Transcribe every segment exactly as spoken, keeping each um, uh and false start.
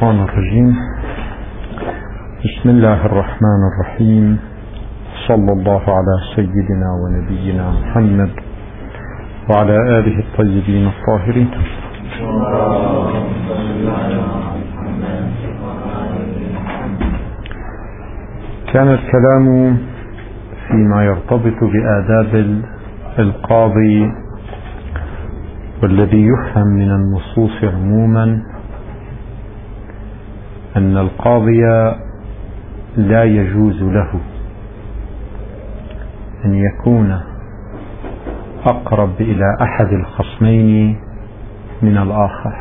الشيطان الرجيم. بسم الله الرحمن الرحيم. صلى الله على سيدنا ونبينا محمد وعلى آله الطيبين الطاهرين. كان الكلام فيما يرتبط بآداب القاضي والذي يفهم من النصوص عموما أن القاضي لا يجوز له أن يكون أقرب إلى أحد الخصمين من الآخر،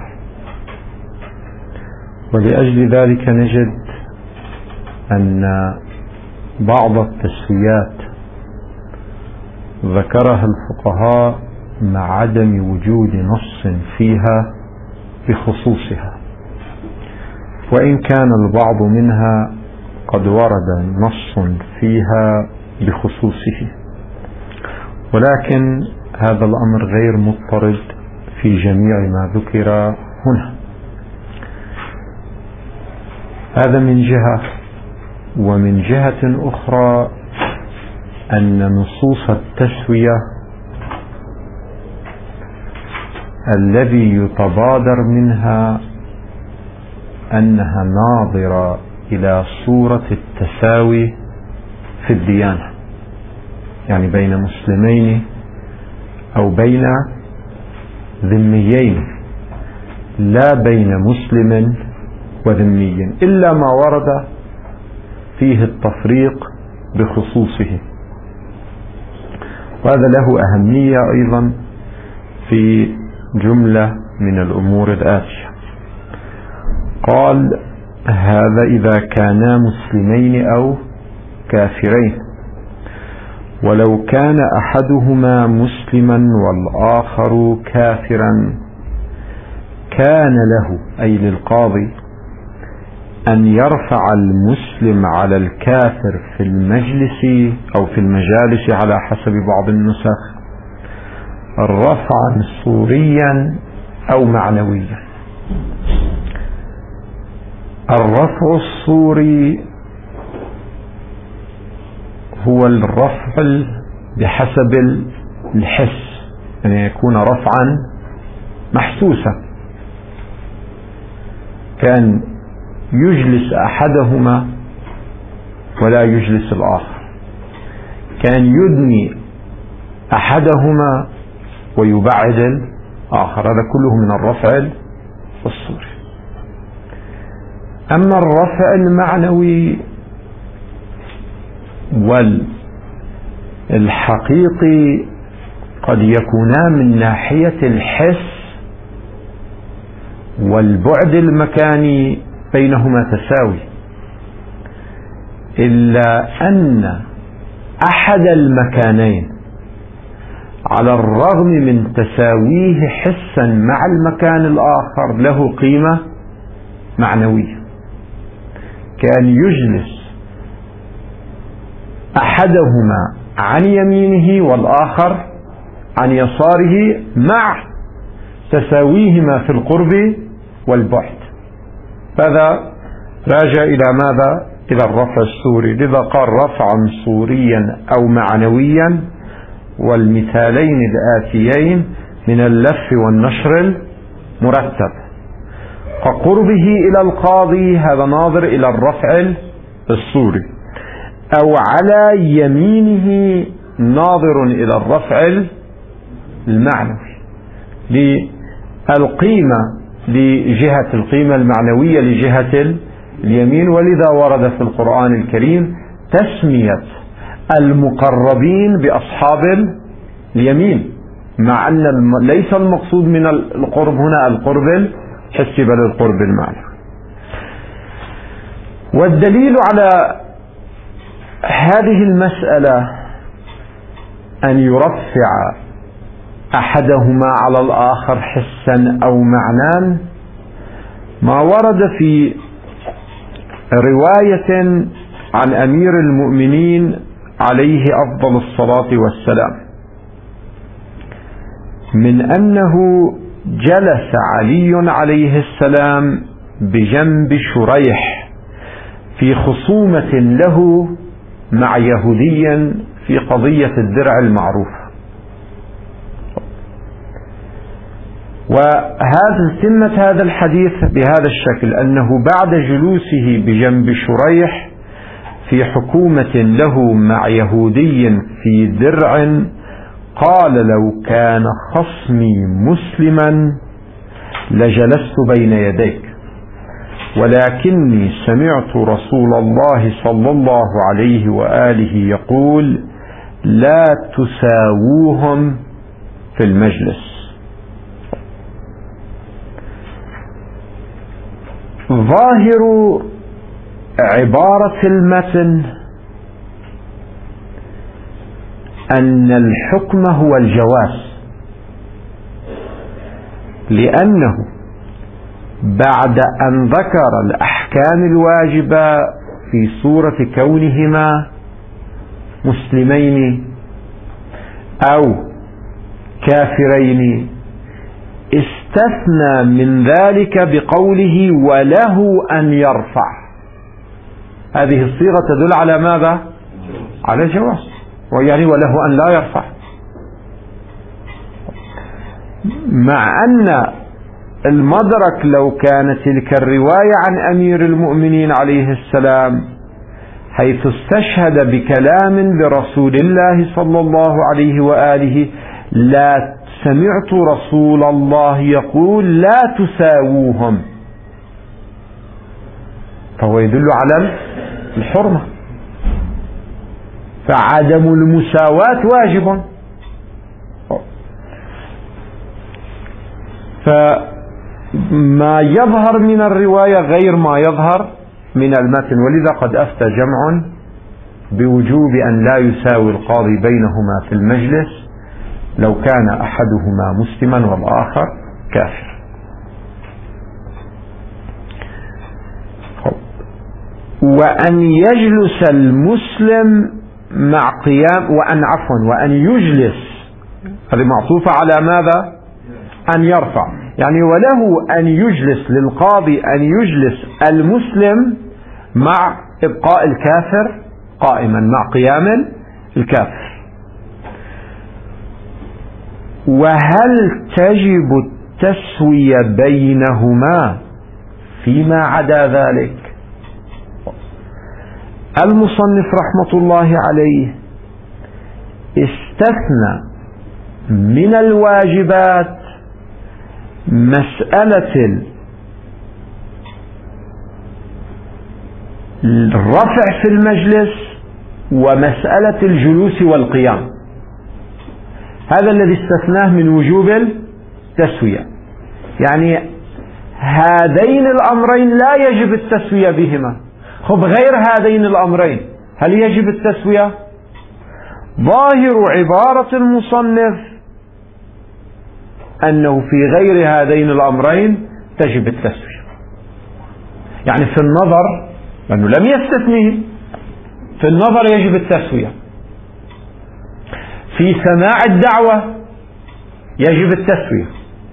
ولأجل ذلك نجد أن بعض التسويات ذكرها الفقهاء مع عدم وجود نص فيها بخصوصها، وإن كان البعض منها قد ورد نص فيها بخصوصه، ولكن هذا الأمر غير مضطرد في جميع ما ذكر هنا. هذا من جهة، ومن جهة أخرى أن نصوص التسوية الذي يتبادر منها أنها ناظرة إلى صورة التساوي في الديانة، يعني بين مسلمين أو بين ذميين، لا بين مسلم وذمي، إلا ما ورد فيه التفريق بخصوصه. وهذا له أهمية أيضا في جملة من الأمور الآتية. قال: هذا إذا كانا مسلمين أو كافرين، ولو كان أحدهما مسلما والآخر كافرا كان له، أي للقاضي، أن يرفع المسلم على الكافر في المجلس أو في المجالس على حسب بعض النسخ رفعا صوريا أو معنويا. الرفع الصوري هو الرفع بحسب الحس، أن يعني يكون رفعا محسوسا، كان يجلس أحدهما ولا يجلس الآخر، كان يدني أحدهما ويبعد الآخر، هذا كله من الرفع الصوري. أما الرفع المعنوي والحقيقي قد يكونان من ناحية الحس والبعد المكاني بينهما تساوي، إلا أن أحد المكانين على الرغم من تساويه حسا مع المكان الآخر له قيمة معنوية. كان يجلس أحدهما عن يمينه والآخر عن يساره مع تساويهما في القرب والبعد. هذا راجع إلى ماذا؟ إلى الرفع الصوري. لذا قال رفعا صوريا أو معنويا، والمثالين الآتيين من اللف والنشر المرتب. فقربه إلى القاضي هذا ناظر إلى الرفع الصوري، أو على يمينه ناظر إلى الرفع المعنوي، للقيمة لجهة القيمة المعنوية لجهة اليمين. ولذا ورد في القرآن الكريم تسمية المقربين بأصحاب اليمين، مع أن ليس المقصود من القرب هنا القرب الحسي بل القرب المعنوي. والدليل على هذه المسألة أن يرفع أحدهما على الآخر حسا أو معنى ما ورد في رواية عن أمير المؤمنين عليه أفضل الصلاة والسلام من أنه جلس علي عليه السلام بجنب شريح في خصومة له مع يهودي في قضية الدرع المعروفة. وهذا تمت هذا الحديث بهذا الشكل، أنه بعد جلوسه بجنب شريح في حكومة له مع يهودي في درع قال: لو كان خصمي مسلما لجلست بين يديك، ولكني سمعت رسول الله صلى الله عليه وآله يقول: لا تساووهم في المجلس. ظاهر عبارة المتن أن الحكم هو الجواز، لأنه بعد أن ذكر الأحكام الواجبة في صورة كونهما مسلمين أو كافرين، استثنى من ذلك بقوله: وله أن يرفع. هذه الصيغة تدل على ماذا؟ على الجواز، ويعني وله أن لا يرفع، مع أن المدرك لو كانت تلك الرواية عن أمير المؤمنين عليه السلام حيث استشهد بكلام لرسول الله صلى الله عليه وآله: لا سمعت رسول الله يقول لا تساووهم، فهو يدل على الحرمة، فعدم المساواة واجب. فما يظهر من الرواية غير ما يظهر من المتن، ولذا قد أفتى جمع بوجوب أن لا يساوي القاضي بينهما في المجلس لو كان أحدهما مسلما والآخر كافر. وأن يجلس المسلم مع قيام وأن عفوا وأن يجلس، هذه معطوفة على ماذا؟ أن يرفع، يعني وله أن يجلس للقاضي أن يجلس المسلم مع إبقاء الكافر قائما، مع قيام الكافر. وهل تجب التسوية بينهما فيما عدا ذلك؟ المصنف رحمة الله عليه استثنى من الواجبات مسألة الرفع في المجلس ومسألة الجلوس والقيام، هذا الذي استثناه من وجوب التسوية. يعني هذين الأمرين لا يجب التسوية بهما. خب غير هذين الأمرين هل يجب التسوية؟ ظاهر عبارة المصنف أنه في غير هذين الأمرين تجب التسوية، يعني في النظر، لأنه لم يستثنيه، في النظر يجب التسوية. في سماع الدعوة يجب التسوية،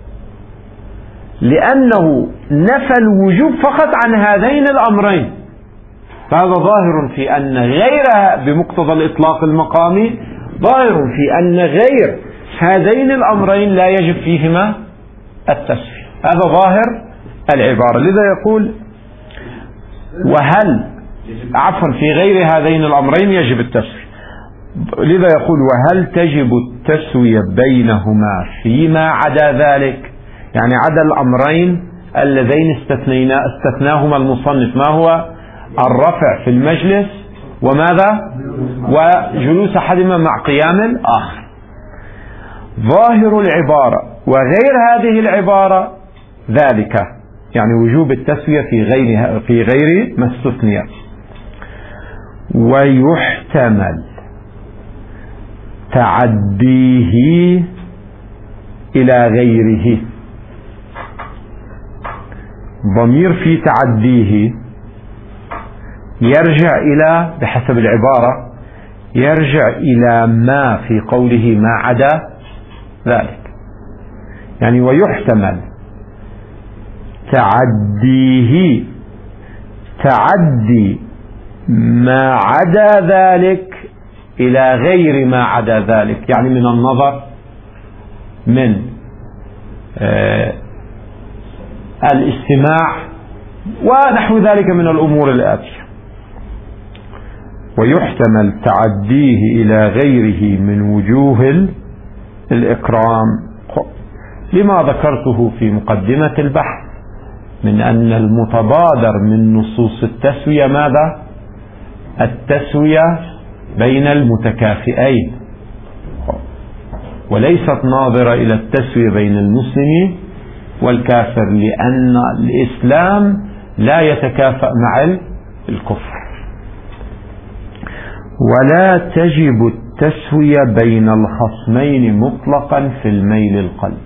لأنه نفى الوجوب فقط عن هذين الأمرين، فهذا ظاهر في أن غيرها بمقتضى الإطلاق المقامي ظاهر في أن غير هذين الأمرين لا يجب فيهما التسوية. هذا ظاهر العبارة، لذا يقول وهل عفوا في غير هذين الأمرين يجب التسوية، لذا يقول وهل تجب التسوية بينهما فيما عدا ذلك، يعني عدا الأمرين اللذين استثنينا استثناهما المصنف، ما هو الرفع في المجلس وماذا وجلوس أحدهما مع قيام الآخر. ظاهر العبارة وغير هذه العبارة ذلك، يعني وجوب التسوية في غير في غير ما استثني. ويحتمل تعديه إلى غيره، ضمير في تعديه يرجع إلى بحسب العبارة يرجع إلى ما في قوله ما عدا ذلك، يعني ويحتمل تعديه تعدي ما عدا ذلك إلى غير ما عدا ذلك، يعني من النظر، من آه الاستماع ونحو ذلك من الأمور الآتية. ويحتمل تعديه إلى غيره من وجوه الإكرام لما ذكرته في مقدمة البحث من أن المتبادر من نصوص التسوية ماذا؟ التسوية بين المتكافئين، وليست ناظرة إلى التسوية بين المسلم والكافر، لأن الإسلام لا يتكافأ مع الكفر. ولا تجب التسوية بين الخصمين مطلقا في الميل القلبي.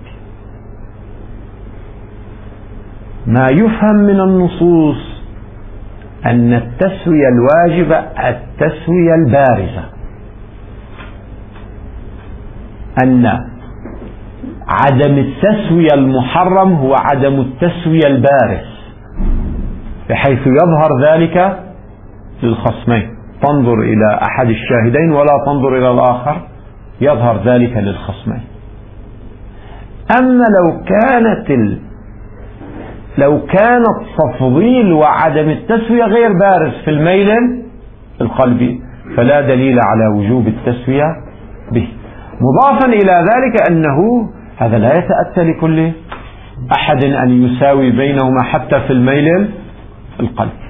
ما يفهم من النصوص أن التسوية الواجبة التسوية البارزة، أن عدم التسوية المحرم هو عدم التسوية البارز، بحيث يظهر ذلك للخصمين، تنظر إلى أحد الشاهدين ولا تنظر إلى الآخر، يظهر ذلك للخصمين. أما لو كانت ال... لو كان التفضيل وعدم التسوية غير بارز في الميل القلبي فلا دليل على وجوب التسوية به. مضافا إلى ذلك أنه هذا لا يتأتى لكل أحد أن يساوي بينهما حتى في الميل القلبي.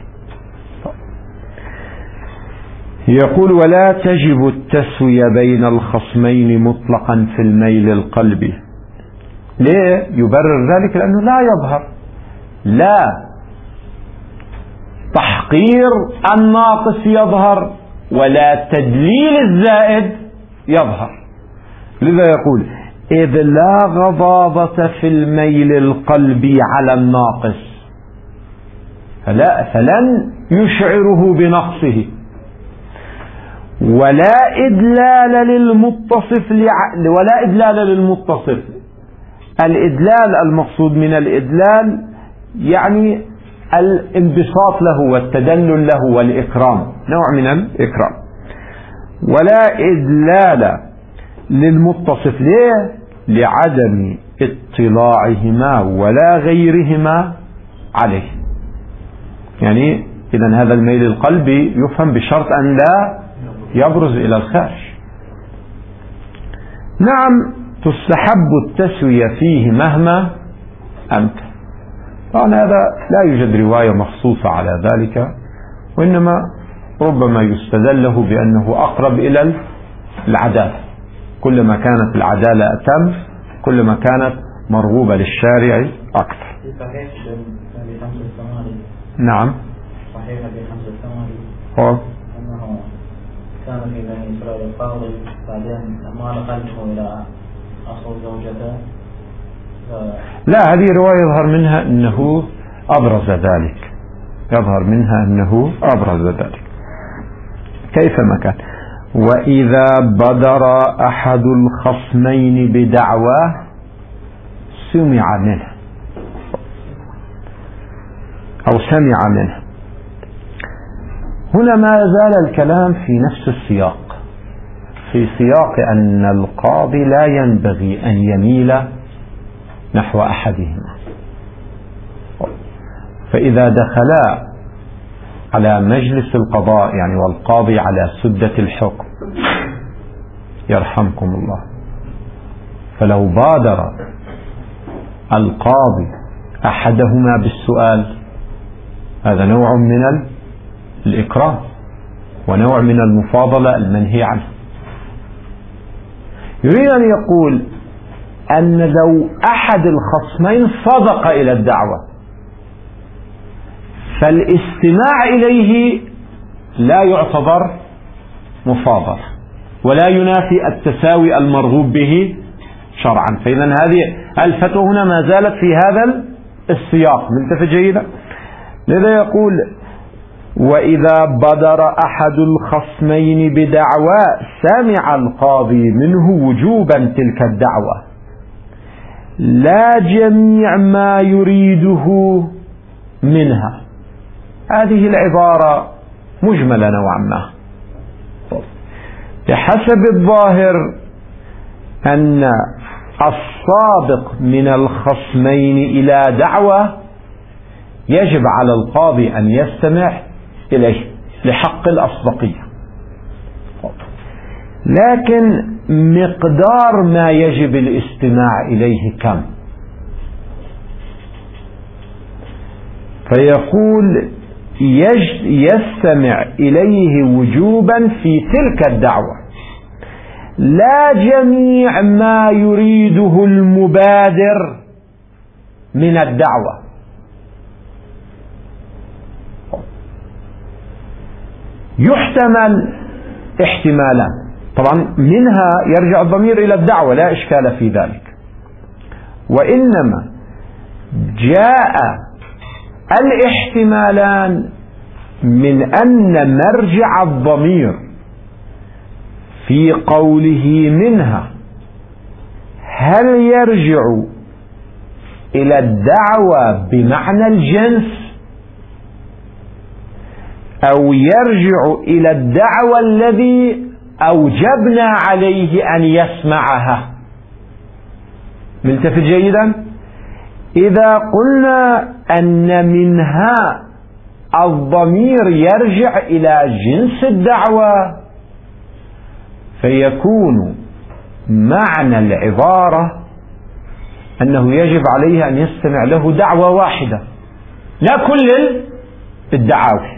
يقول ولا تجب التسوية بين الخصمين مطلقا في الميل القلبي. ليه يبرر ذلك؟ لأنه لا يظهر لا تحقير الناقص يظهر ولا تدليل الزائد يظهر. لذا يقول إذ لا غضاضة في الميل القلبي على الناقص فلا فلن يشعره بنقصه، ولا إدلال للمتصف ولا إدلال للمتصف. الإدلال المقصود من الإدلال يعني الانبساط له والتدلل له والإكرام، نوع من الإكرام. ولا إدلال للمتصف، ليه؟ لعدم اطلاعهما ولا غيرهما عليه. يعني إذن هذا الميل القلبي يفهم بشرط أن لا يبرز إلى الخارج. نعم تستحب التسوية فيه مهما أمكن، طبعا هذا لا يوجد رواية مخصوصة على ذلك، وإنما ربما يستدل له بأنه أقرب إلى العدالة. كلما كانت العدالة أتم كلما كانت مرغوبة للشارع أكثر. نعم صحيح بحمد الثمري هو أنه كان في بني إسرائيل القاضي بعدين مال قلبه إلى أصل زوجته. لا، هذه رواية يظهر منها أنه أبرز ذلك، يظهر منها أنه أبرز ذلك كيفما كان. وإذا بدر أحد الخصمين بدعواه سمع منه أو سمع منه. هنا ما زال الكلام في نفس السياق، في سياق أن القاضي لا ينبغي أن يميل نحو أحدهما، فإذا دخلا على مجلس القضاء يعني والقاضي على سدة الحكم يرحمكم الله، فلو بادر القاضي أحدهما بالسؤال هذا نوع من الإكرام ونوع من المفاضلة المنهي عنه. يريد أن يقول أن لو أحد الخصمين صدق إلى الدعوة فالاستماع إليه لا يعتبر مفاضلة ولا ينافي التساوي المرغوب به شرعا. فإذا هذه الفتوى هنا ما زالت في هذا السياق، ملتفت جيدا. لذا يقول وإذا بدر أحد الخصمين بدعوى سمع القاضي منه وجوبا تلك الدعوة لا جميع ما يريده منها. هذه العبارة مجملة نوعا ما. بحسب الظاهر أن الصادق من الخصمين إلى دعوة يجب على القاضي أن يستمع إليه لحق الأصدقية، لكن مقدار ما يجب الاستماع إليه كم؟ فيقول يستمع إليه وجوبا في تلك الدعوة، لا جميع ما يريده المبادر من الدعوة. يحتمل احتمالان، طبعا منها يرجع الضمير إلى الدعوة لا إشكال في ذلك، وإنما جاء الاحتمالان من أن مرجع الضمير في قوله منها هل يرجع إلى الدعوة بمعنى الجنس أو يرجع إلى الدعوة الذي أوجبنا عليه أن يسمعها. ملتفت جيدا؟ إذا قلنا أن منها الضمير يرجع إلى جنس الدعوة فيكون معنى العبارة أنه يجب عليه أن يستمع له دعوة واحدة لا كل الدعاوي.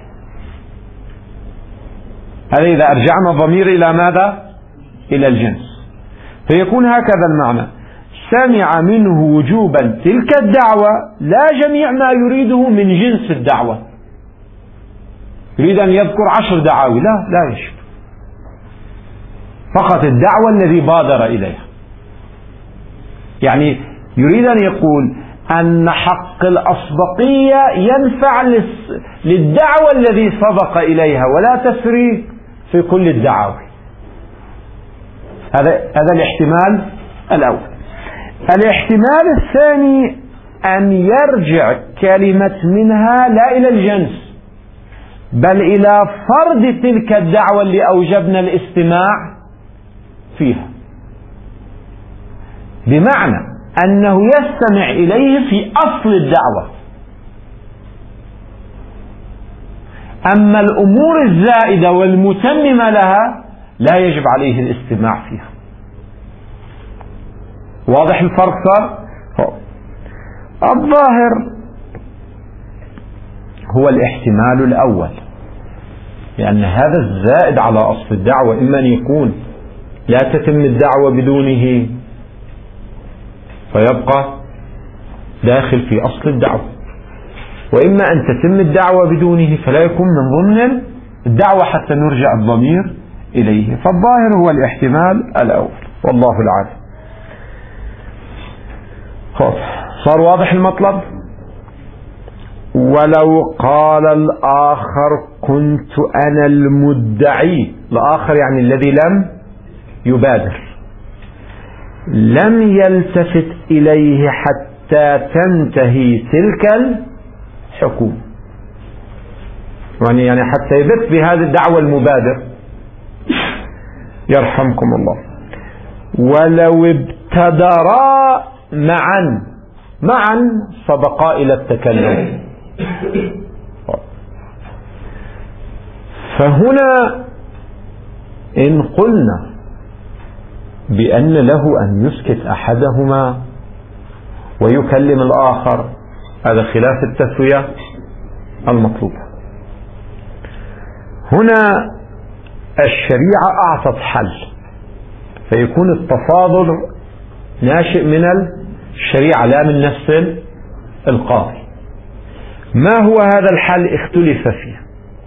هذا إذا أرجعنا الضمير إلى ماذا؟ إلى الجنس، فيكون هكذا المعنى: سمع منه وجوبا تلك الدعوة لا جميع ما يريده من جنس الدعوة. يريد أن يذكر عشر دعاوي، لا لا يجب، فقط الدعوة الذي بادر إليها. يعني يريد أن يقول أن حق الأسبقية ينفع للدعوة الذي سبق إليها ولا تسري في كل الدعاوي. هذا هذا الاحتمال الأول. الاحتمال الثاني أن يرجع كلمة منها لا إلى الجنس بل إلى فرد تلك الدعوة اللي أوجبنا الاستماع فيها، بمعنى أنه يستمع إليه في أصل الدعوة، أما الأمور الزائدة والمتممة لها لا يجب عليه الاستماع فيها. واضح الفرق صار؟ الظاهر هو الاحتمال الأول، لأن هذا الزائد على أصل الدعوة إما أن يكون لا تتم الدعوة بدونه فيبقى داخل في أصل الدعوة، وإما أن تتم الدعوة بدونه فلا يكون من ضمن الدعوة حتى نرجع الضمير إليه. فالظاهر هو الاحتمال الأول والله العالم. صار واضح المطلب؟ ولو قال الآخر كنت أنا المدعي، الآخر يعني الذي لم يبادر، لم يلتفت إليه حتى تنتهي تلك الحكومة، يعني يعني حتى يبت بهذه الدعوة المبادر يرحمكم الله. ولو ابتدرا معا معا سبقا إلى التكلم. فهنا إن قلنا بأن له أن يسكت أحدهما ويكلم الآخر هذا خلاف التسوية المطلوبة. هنا الشريعة أعطت حل، فيكون التفاضل ناشئ من الشريعة لا من نفس القاضي. ما هو هذا الحل؟ اختلف فيه.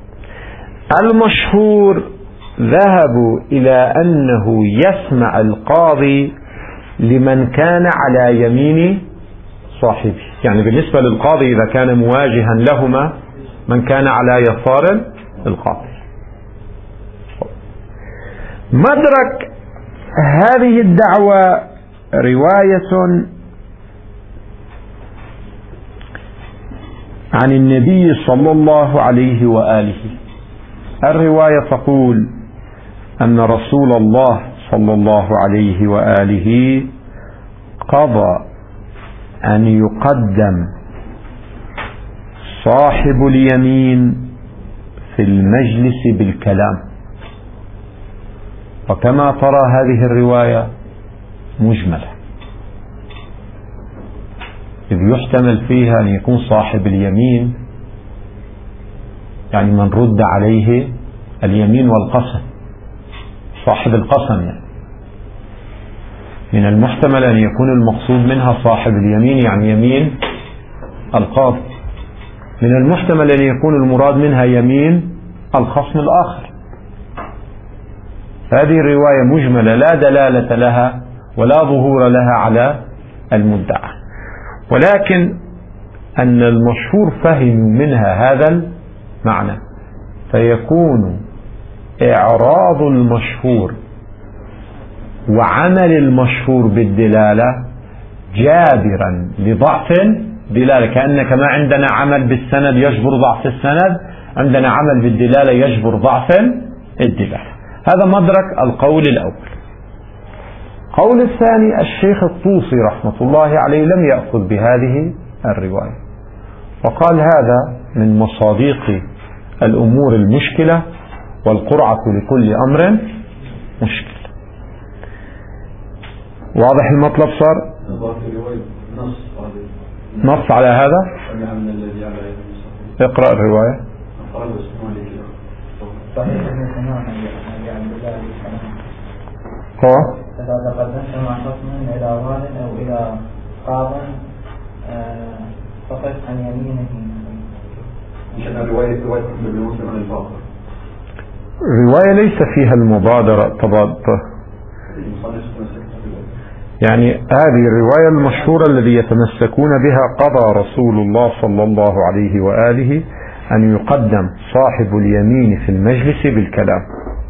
المشهور ذهبوا إلى أنه يسمع القاضي لمن كان على يمين صاحبه، يعني بالنسبة للقاضي إذا كان مواجها لهما من كان على يسار القاضي. مدرك هذه الدعوة رواية عن النبي صلى الله عليه وآله. الرواية تقول أن رسول الله صلى الله عليه وآله قضى أن يقدم صاحب اليمين في المجلس بالكلام. وكما ترى هذه الرواية مجملة، إذ يحتمل فيها أن يكون صاحب اليمين يعني من رد عليه اليمين والقسم، صاحب القسم يعني. من المحتمل أن يكون المقصود منها صاحب اليمين يعني يمين القاضي. من المحتمل أن يكون المراد منها يمين الخصم الآخر. هذه الرواية مجملة لا دلالة لها ولا ظهور لها على المدعى، ولكن أن المشهور فهم منها هذا المعنى، فيكون إعراض المشهور وعمل المشهور بالدلالة جابرا لضعف دلالة، كأنك ما عندنا عمل بالسند يجبر ضعف السند، عندنا عمل بالدلالة يجبر ضعف الدلالة. هذا مدرك القول الأول. قول الثاني الشيخ الطوسي رحمة الله عليه لم يأخذ بهذه الرواية، وقال هذا من مصادق الأمور المشكلة، والقرعة لكل أمر مشكل. واضح المطلب صار؟ نص على هذا. اقرأ الرواية. هو إذا تقدمت مع حكم إلى وال أو إلى قاض فقد عن يمينه. مشان الرواية رواية ابن مسلم عن الباطل. الرواية ليس فيها المبادرة تبادر، يعني هذه الرواية المشهورة الذي يتمسكون بها قضى رسول الله صلى الله عليه وآله أن يقدم صاحب اليمين في المجلس بالكلام.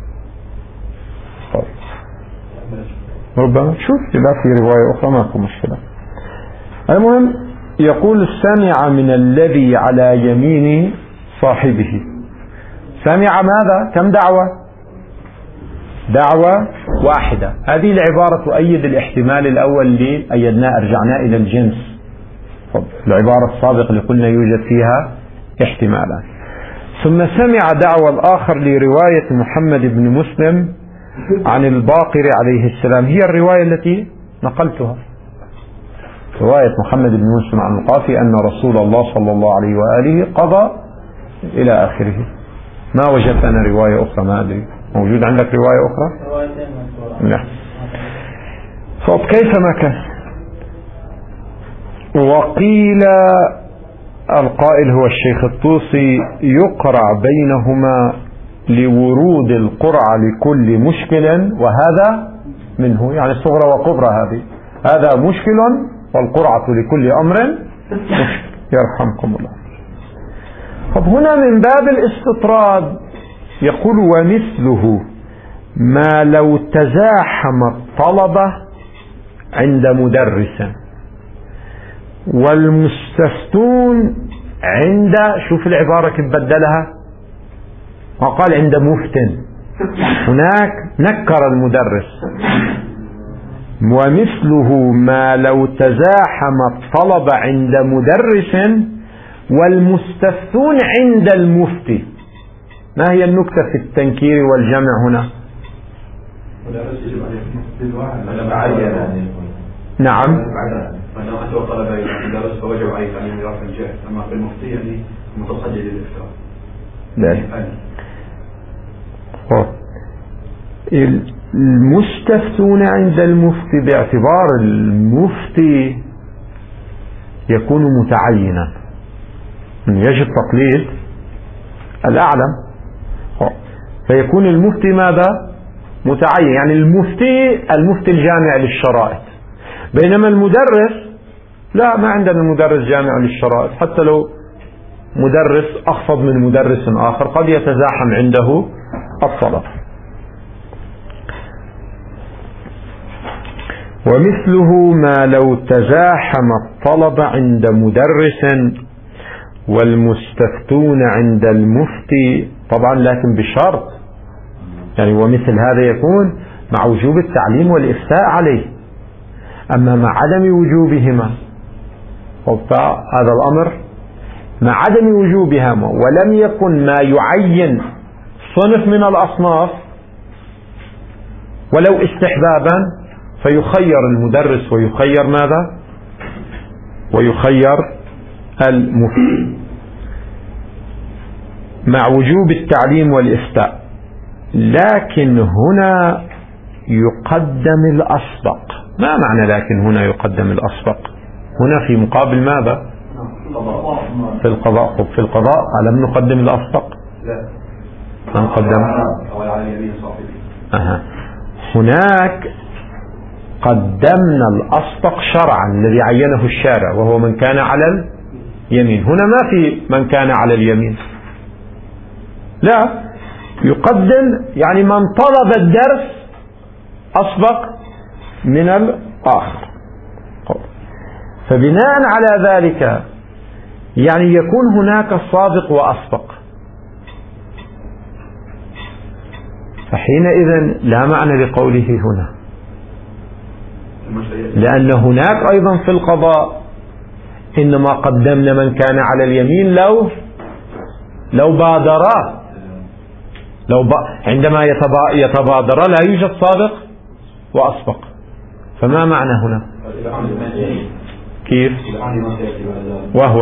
طيب. ربما شوف إذا في رواية أخرى ما في مشكلة. المهم يقول سمع من الذي على يمين صاحبه. سمع ماذا؟ كم دعوة؟ دعوة واحدة. هذه العبارة تؤيد الاحتمال الأول اللي أيدناه أرجعناه إلى الجنس. العبارة السابقة اللي قلنا يوجد فيها احتمالات. ثم سمع دعوة الآخر لرواية محمد بن مسلم عن الباقر عليه السلام، هي الرواية التي نقلتها، رواية محمد بن مسلم عن القافي أن رسول الله صلى الله عليه وآله قضى إلى آخره. ما وجدت أنا رواية أخرى، ما أدري موجود عندك رواية أخرى؟ لا. طب كيفما كان. وقيل القائل هو الشيخ الطوسي يقرع بينهما لورود القرعة لكل مشكل وهذا منه، يعني صغرى وكبرى هذه، هذا مشكل والقرعة لكل أمر مشكل. يرحمكم الله. طب هنا من باب الاستطراد يقول ومثله ما لو تزاحم الطلبة عند مدرس والمستفتون عند، شوف العبارة كيف بدلها، وقال عند مفتن، هناك نكر المدرس. ومثله ما لو تزاحم الطلبة عند مدرس والمستفتون عند المفتي. ما هي النكتة في التنكير والجمع هنا؟ نعم. أما في المفتي يعني متصدر للإفتاء. المستفتون عند المفتي باعتبار المفتي يكون متعينا، يجب تقليد الأعلم، فيكون المفتي ماذا؟ متعين، يعني المفتي المفتي الجامع للشرائط، بينما المدرس لا، ما عندنا المدرس جامع للشرائط، حتى لو مدرس أخفض من مدرس آخر قد يتزاحم عنده الطلب. ومثله ما لو تزاحم الطلب عند مدرس والمستفتون عند المفتي طبعا، لكن بشرط يعني، ومثل هذا يكون مع وجوب التعليم والإفتاء عليه. أما مع عدم وجوبهما هذا الأمر مع عدم وجوبهما ولم يكن ما يعين صنف من الأصناف ولو استحبابا، فيخير المدرس ويخير ماذا؟ ويخير المفتي مع وجوب التعليم والإفتاء. لكن هنا يقدم الأسبق. ما معنى لكن هنا يقدم الأسبق؟ هنا في مقابل ماذا؟ في القضاء. في القضاء ألم نقدم الأسبق؟ لا ما نقدم. أها. هناك قدمنا الأسبق شرعا الذي عينه الشارع، وهو من كان على اليمين. هنا ما في من كان على اليمين، لا، يقدم يعني من طلب الدرس أسبق من الآخر. فبناء على ذلك يعني يكون هناك سابق وأسبق، فحينئذ لا معنى لقوله هنا، لأن هناك أيضا في القضاء إنما قدمنا من كان على اليمين لو لو بادرا، لو ب... عندما يتبا... يتبادر لا يوجد سابق وأسبق. فما معنى هنا؟ كيف؟ وهو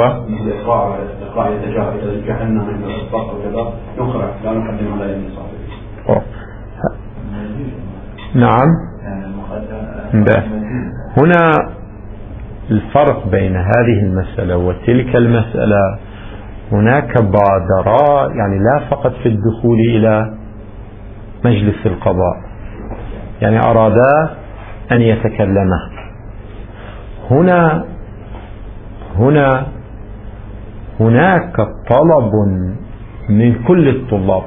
نعم. هنا الفرق بين هذه المسألة وتلك المسألة، هناك بادرا يعني لا فقط في الدخول إلى مجلس القضاء، يعني أرادا أن يتكلما. هنا هنا هناك طلب من كل الطلاب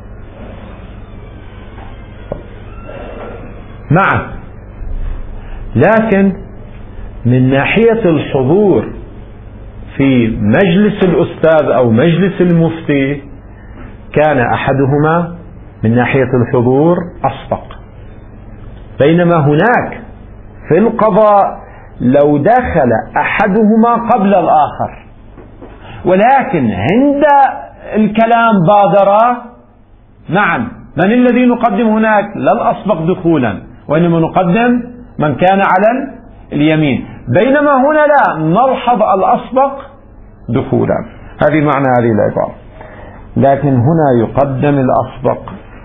معا، لكن من ناحية الحضور في مجلس الأستاذ أو مجلس المفتي كان أحدهما من ناحية الحضور أسبق، بينما هناك في القضاء لو دخل أحدهما قبل الآخر، ولكن عند الكلام بادرا معا، من الذي نقدم هناك؟ لا الأسبق دخولا، وإنما نقدم من كان على اليمين، بينما هنا لا، نلحظ الأسبق دخولا. هذه معنى هذه العبارة. لكن هنا يقدم الأسبق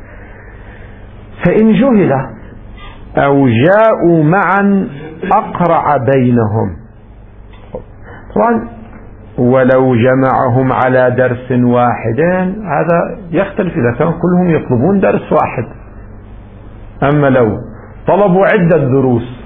فإن جهل أو جاءوا معا أقرع بينهم. طبعا ولو جمعهم على درس واحد هذا يختلف، إذا كان كلهم يطلبون درس واحد. أما لو طلبوا عدة دروس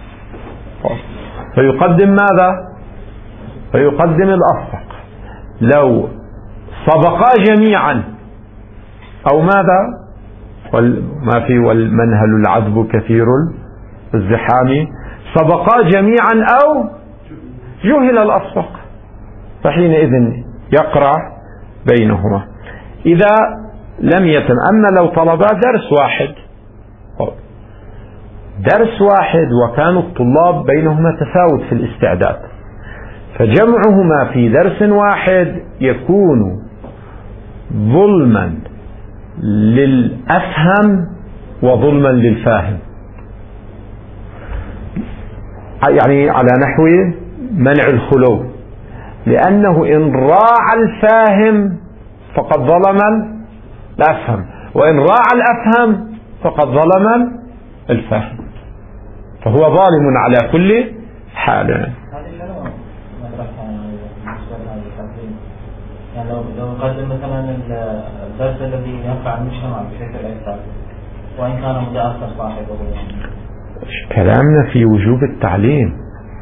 فيقدم ماذا؟ فيقدم الأسبق. لو سبقا جميعا أو ماذا؟ ما في والمنهل العذب كثير الزحام، سبقا جميعا أو جهل الأسبق، فحينئذ يقرع بينهما إذا لم يتم. أما لو طلبا درس واحد درس واحد وكانوا الطلاب بينهما تفاوت في الاستعداد، فجمعهما في درس واحد يكون ظلما للأفهم وظلما للفاهم، يعني على نحو منع الخلو، لأنه إن راعى الفاهم فقد ظلم الأفهم، وإن راعى الأفهم فقد ظلم الفاهم، فهو ظالم على كل حال. يعني لو لو قدم مثلا الدرس الذي ينفع المجتمع بشكل أكثر وإن كان متأثر صاحبه، كلامنا في وجوب التعليم،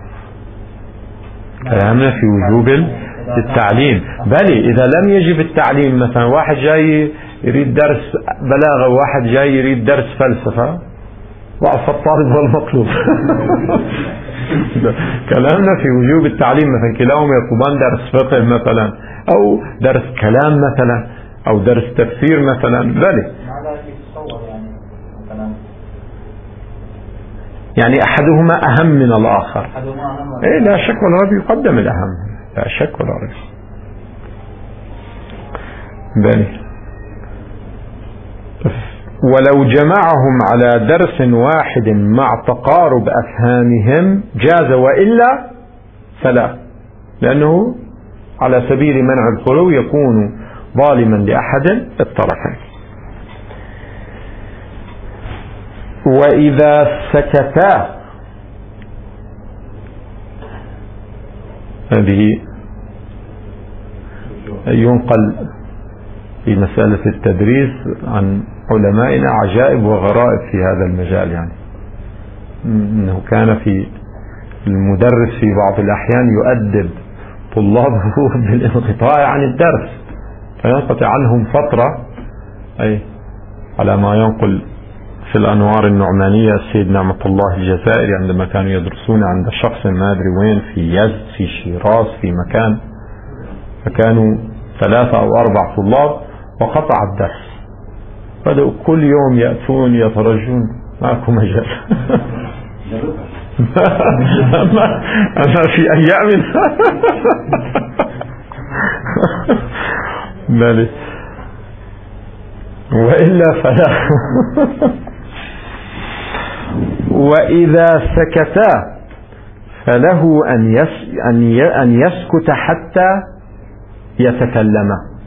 كلامنا في وجوب التعليم. بل إذا لم يجب التعليم، مثلا واحد جاي يريد درس بلاغة وواحد جاي يريد درس فلسفة، ضعف الطالب والمطلوب. كلامنا في وجوب التعليم مثلا كلاهما يطلبان درس فقه مثلا أو درس كلام مثلا أو درس تفسير مثلا. بلى يعني أحدهما أهم من الآخر. إيه لا شك ولا ريب يقدم الأهم، لا شك ولا ريب. بلى ولو جمعهم على درس واحد مع تقارب أفهامهم جاز، وإلا فلا، لأنه على سبيل منع الخلو يكون ظالما لأحد الطرفين. وإذا سكتا، هذه ينقل في مسألة التدريس عن علمائنا عجائب وغرائب في هذا المجال، يعني أنه كان في المدرس في بعض الأحيان يؤدب طلابه بالانقطاع عن الدرس، فينقطع عنهم فترة، أي على ما ينقل في الأنوار النعمانية السيد نعمة الله الجزائري عندما كانوا يدرسون عند شخص ما أدري وين في يزد في شيراز في مكان، فكانوا ثلاثة أو أربع طلاب وقطع الدرس، بدأوا كل يوم يأتون يترجون معكم مجال أما, أما في أيامنا بلى وإلا فلا. وإذا سكتا فله أن أن يسكت حتى يتكلم،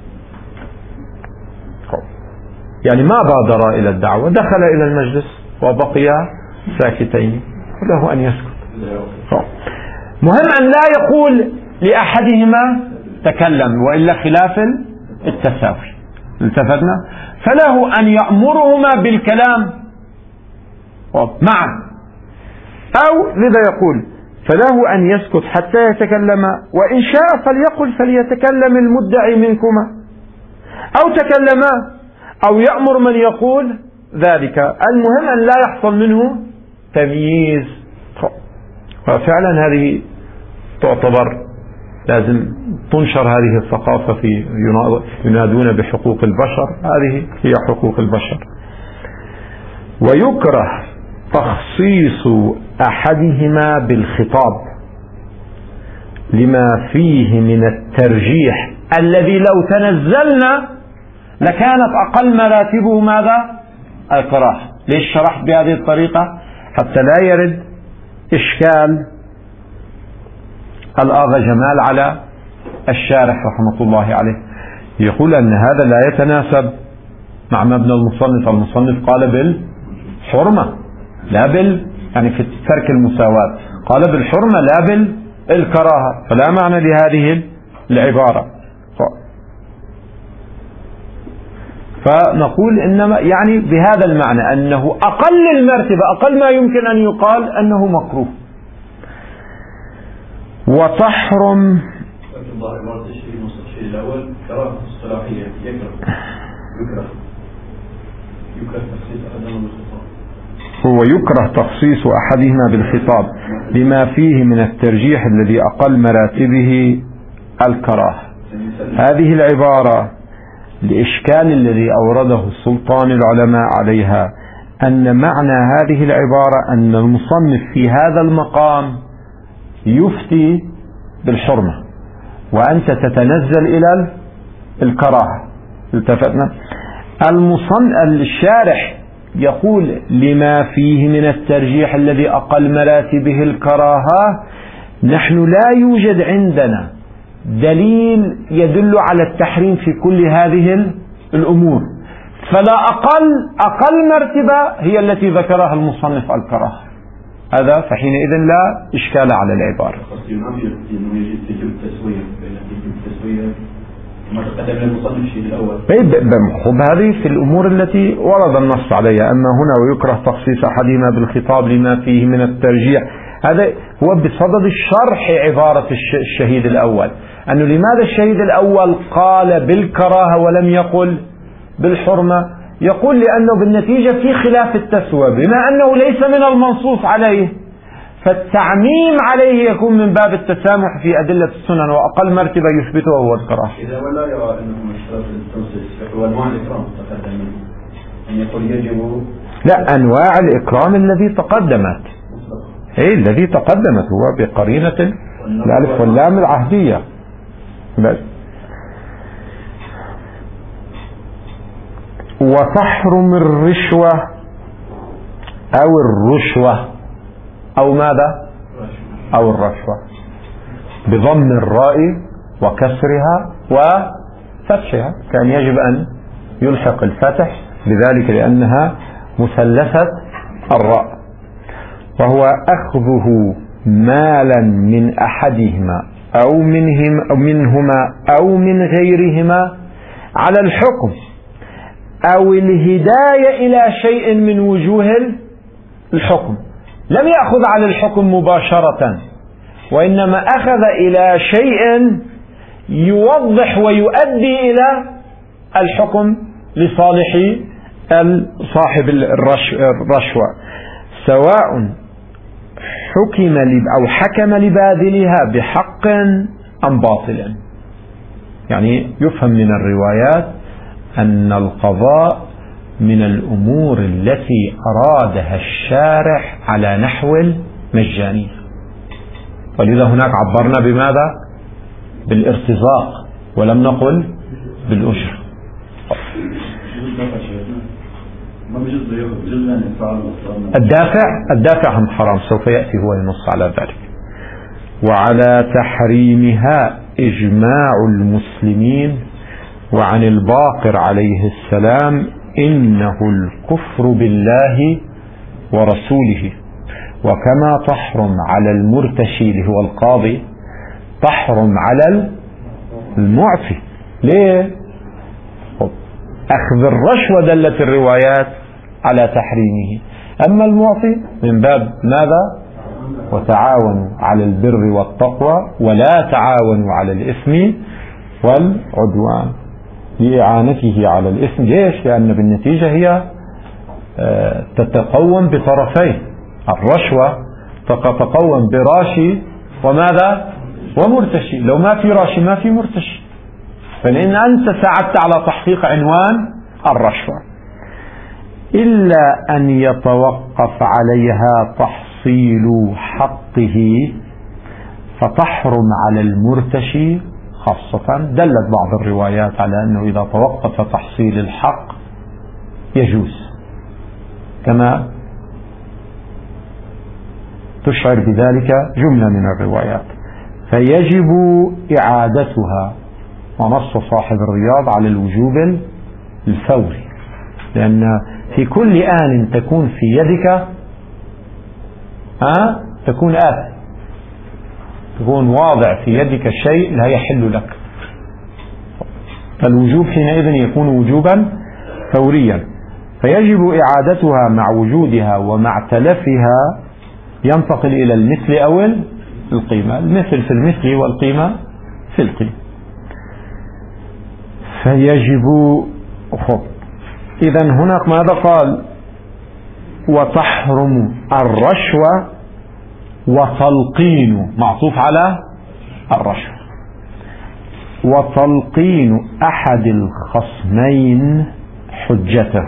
يعني ما بادر إلى الدعوة، دخل إلى المجلس وبقي ساكتين، له أن يسكت. مهم أن لا يقول لأحدهما تكلم، وإلا خلاف التساوي، التفتنا، فله أن يأمرهما بالكلام معا، أو لذا يقول فله أن يسكت حتى يتكلم، وإن شاء فليقل فليتكلم المدعي منكما، أو تكلما، أو يأمر من يقول ذلك، المهم أن لا يحصل منه تمييز. وفعلا هذه تعتبر لازم تنشر هذه الثقافة في ينادون بحقوق البشر، هذه هي حقوق البشر. ويكره تخصيص أحدهما بالخطاب لما فيه من الترجيح الذي لو تنزلنا لكانت أقل مراتبه ماذا؟ الكراهة. ليش شرحت بهذه الطريقة؟ حتى لا يرد إشكال الآغا جمال على الشارح رحمة الله عليه، يقول أن هذا لا يتناسب مع مبنى المصنف. المصنف قال بالحرمة لا بال يعني في ترك المساواة، قال بالحرمة لا بالكراهة، فلا معنى لهذه العبارة. فنقول إنما يعني بهذا المعنى أنه أقل المرتبة، أقل ما يمكن أن يقال أنه مكروه. وتحرم الشيء الأول كراهة اصطلاحية، يكره يكره يكره تخصيص أحدهما بالخطاب، هو يكره تخصيص أحدهما بالخطاب لما فيه من الترجيح الذي أقل مراتبه الكراهة. هذه العبارة لإشكال الذي أورده سلطان العلماء عليها، أن معنى هذه العبارة أن المصنف في هذا المقام يفتي بالحرمة وأنت تتنزل إلى الكراهة. التفتنا المصنف الشارح يقول لما فيه من الترجيح الذي أقل مراتبه الكراهة، نحن لا يوجد عندنا دليل يدل على التحريم في كل هذه الأمور، فلا أقل أقل مرتبة هي التي ذكرها المصنف الكراهة، هذا فحينئذ لا إشكال على العبارة. هذه في الأمور التي ورد النص عليها، أما هنا ويكره تخصيص أحدهما بالخطاب لما فيه من الترجيح، هذا هو بصدد الشرح عبارة الشهيد الأول، أنه لماذا الشهيد الأول قال بالكراهة ولم يقل بالحرمة؟ يقول لأنه بالنتيجة في خلاف التسوى، بما أنه ليس من المنصوص عليه، فالتعميم عليه يكون من باب التسامح في أدلة السنن، وأقل مرتبة يثبته هو الكراهة. إذا ولا يرى أنه اشتراط التوسيع وأنواع الإكرام تقدم منه أن يقول يجب، لا، أنواع الإكرام الذي تقدمت، إيه الذي تقدمت هو بقرينة الألف واللام العهدية بس. وتحرم الرشوة أو الرشوة أو ماذا أو الرشوة بضم الراء وكسرها وفتحها، كان يجب أن يلحق الفتح بذلك لأنها مثلثة الراء. وهو أخذه مالا من أحدهما أو منهم أو منهما أو من غيرهما على الحكم أو الهداية إلى شيء من وجوه الحكم. لم يأخذ على الحكم مباشرة، وإنما أخذ إلى شيء يوضح ويؤدي إلى الحكم لصالح صاحب الرشوة، سواء حكم أو حكم لباذلها بحق أم باطل. يعني يفهم من الروايات أن القضاء من الأمور التي أرادها الشارع على نحو المجاني، ولذا هناك عبرنا بماذا؟ بالارتزاق ولم نقل بالأجر. الدافع الدافع هم حرام، سوف يأتي هو ينص على ذلك. وعلى تحريمها إجماع المسلمين، وعن الباقر عليه السلام إنه الكفر بالله ورسوله. وكما تحرم على المرتشي اللي هو القاضي تحرم على المعفي. ليه؟ أخذ الرشوة دلت الروايات على تحريمه، أما المعطي من باب ماذا؟ وتعاونوا على البر والتقوى ولا تعاونوا على الإثم والعدوان، لإعانته على الإثم. ليش؟ لأن بالنتيجة هي تتقوم بطرفين، الرشوة تتقوم براشي وماذا؟ ومرتشي. لو ما في راشي ما في مرتشي، فلأن أنت ساعدت على تحقيق عنوان الرشوة، إلا أن يتوقف عليها تحصيل حقه فتحرم على المرتشي خاصة. دلت بعض الروايات على أنه إذا توقف تحصيل الحق يجوز، كما تشعر بذلك جملة من الروايات، فيجب إعادتها. ونص صاحب الرياض على الوجوب الفوري، لأن في كل آن تكون في يدك أه؟ تكون آثم، تكون واضع في يدك شيء لا يحل لك، فالوجوب حينئذ يكون وجوبا فوريا. فيجب إعادتها مع وجودها، ومع تلفها ينتقل إلى المثل أو القيمة، المثل في المثل والقيمة في القيمة. فيجب خب إذن هناك ماذا قال؟ وتحرم الرشوة وتلقين، معطوف على الرشوة، وتلقين أحد الخصمين حجته.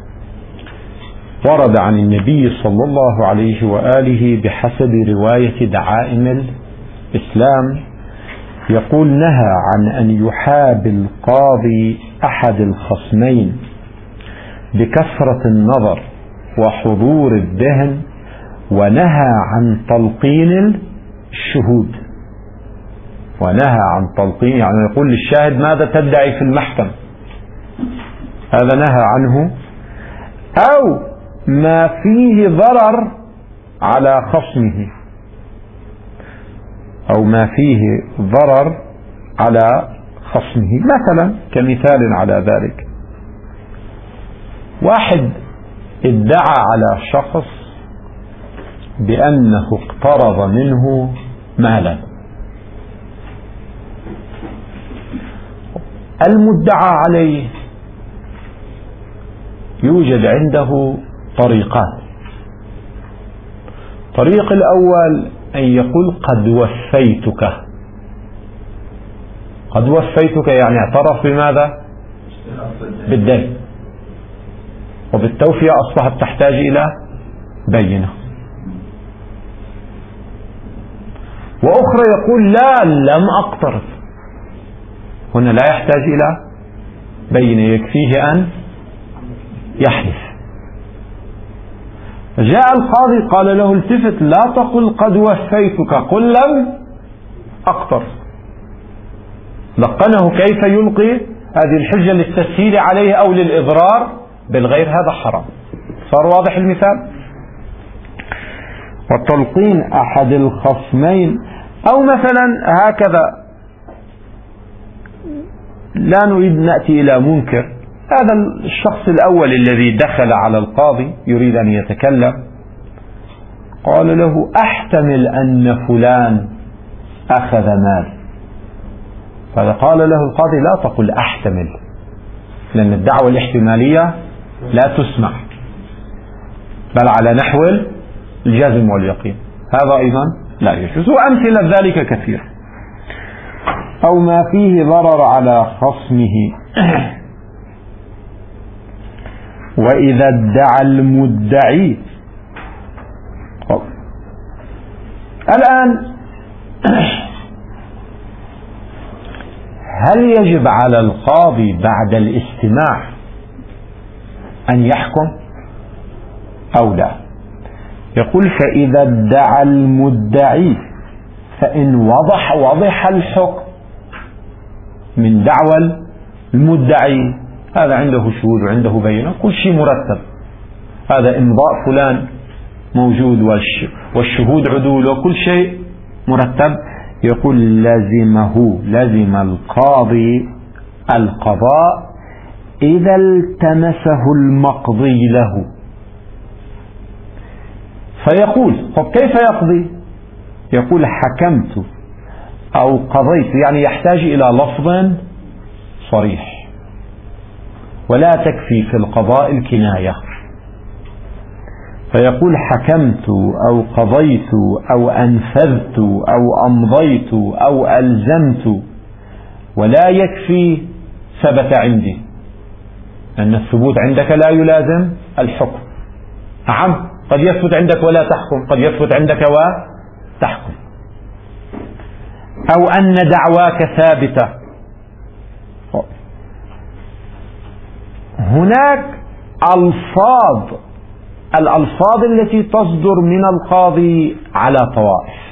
ورد عن النبي صلى الله عليه وآله بحسب رواية دعائم الإسلام يقول: نهى عن أن يحاب القاضي أحد الخصمين بكثرة النظر وحضور الذهن، ونهى عن تلقين الشهود. ونهى عن تلقين يعني يقول للشاهد ماذا تدعي في المحكمة، هذا نهى عنه. أو ما فيه ضرر على خصمه، أو ما فيه ضرر على خصمه. مثلا كمثال على ذلك، واحد ادعى على شخص بأنه اقترض منه مالا، المدعى عليه يوجد عنده طريقان: الطريق الأول أن يقول قد وفيتك. قد وفيتك يعني اعترف بماذا؟ بالدين، وبالتوفية أصبحت تحتاج إلى بينة. وأخرى يقول لا لم أقترض، هنا لا يحتاج إلى بينة، يكفيه أن يحلف. جاء القاضي قال له التفت، لا تقل قد وفيتك، قل لم أقترض. لقنه كيف يلقي هذه الحجة للتسهيل عليه أو للإضرار بالغير، هذا حرام. صار واضح المثال؟ وتلقين أحد الخصمين، أو مثلا هكذا، لا نريد نأتي إلى منكر، هذا الشخص الأول الذي دخل على القاضي يريد أن يتكلم، قال له أحتمل أن فلان أخذ مال، فقال له القاضي لا تقل أحتمل، لأن الدعوة الاحتمالية لا تسمع، بل على نحو الجزم واليقين، هذا أيضا لا يجوز. وأمثلة ذلك كثير. أو ما فيه ضرر على خصمه. وإذا ادعى المدعي. الآن هل يجب على القاضي بعد الاستماع أن يحكم أو لا؟ يقول فإذا ادعى المدعي، فإن وضح وضح الحكم من دعوى المدعي، هذا عنده شهود وعنده بينة، كل شيء مرتب، هذا إمضاء فلان موجود والشهود عدول وكل شيء مرتب، يقول لزمه لزم القاضي القضاء إذا التمسه المقضي له. فيقول طب كيف يقضي؟ يقول حكمت أو قضيت، يعني يحتاج إلى لفظ صريح، ولا تكفي في القضاء الكناية. فيقول حكمت أو قضيت أو أنفذت أو أمضيت أو ألزمت، ولا يكفي ثبت عندي، لأن الثبوت عندك لا يلازم الحكم. نعم، قد يثبت عندك ولا تحكم، قد يثبت عندك وتحكم. أو أن دعواك ثابتة. هناك ألفاظ، الألفاظ التي تصدر من القاضي على طوائف.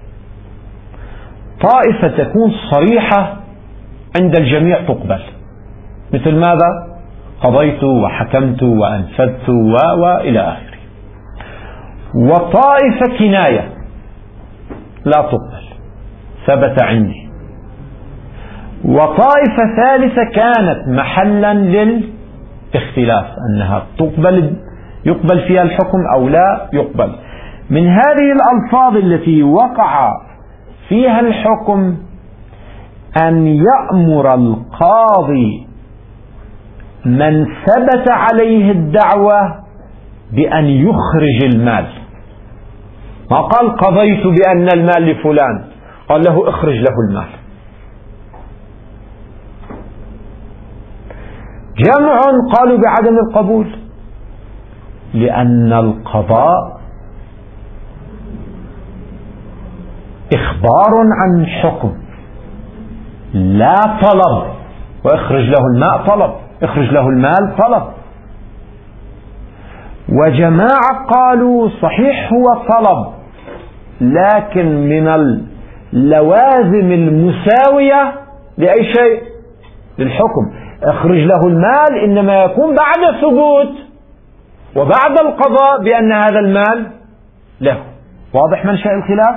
طائفة تكون صريحة عند الجميع تقبل، مثل ماذا؟ قضيت وحكمت وأنفذت و... وإلى آخره. وطائفة كناية لا تقبل، ثبت عندي. وطائفة ثالثة كانت محلا للاختلاف، أنها تقبل، يقبل فيها الحكم أو لا يقبل. من هذه الألفاظ التي وقع فيها الحكم أن يأمر القاضي من ثبت عليه الدعوة بأن يخرج المال. ما قال قضيت بأن المال لفلان، قال له اخرج له المال. جمع قالوا بعدم القبول، لأن القضاء إخبار عن حكم لا طلب، واخرج له الماء طلب، اخرج له المال طلب. وجماعة قالوا صحيح هو طلب، لكن من اللوازم المساوية لأي شيء، للحكم. اخرج له المال إنما يكون بعد ثبوت وبعد القضاء بأن هذا المال له. واضح منشأ الخلاف؟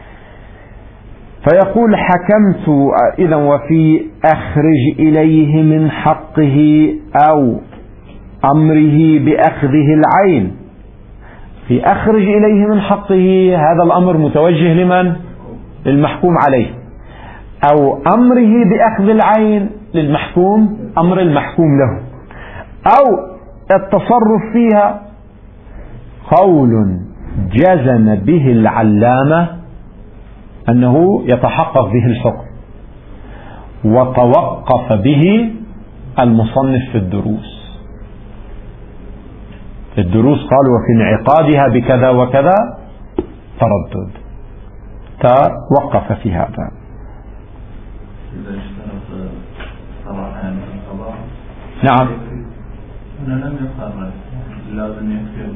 فيقول حكمت إذا وفي أخرج إليه من حقه أو أمره بأخذه العين. في أخرج إليه من حقه هذا الأمر متوجه لمن؟ للمحكوم عليه. أو أمره بأخذ العين للمحكوم، أمر المحكوم له. أو التصرف فيها قول جزم به العلامة أنه يتحقق به الحكم، وتوقف به المصنف في الدروس. في الدروس قال وفي انعقادها بكذا وكذا تردد، توقف في هذا. إذا اشترط صراحة القضاء نعم أنا لم يقرر لازم يكفي.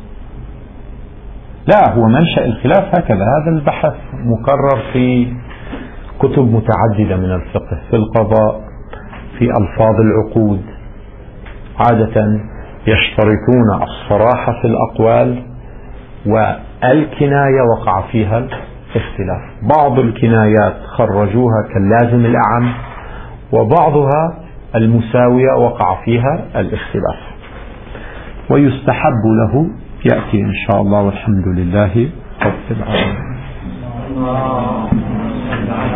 لا، هو منشأ الخلاف هكذا. هذا البحث مكرر في كتب متعددة من الفقه. في القضاء في ألفاظ العقود عادة يشترطون الصراحة في الأقوال، والكناية وقع فيها الاختلاف. بعض الكنايات خرجوها كاللازم الأعم، وبعضها المساوية وقع فيها الاختلاف، ويستحب له يأتي إن شاء الله، والحمد لله رب العالمين.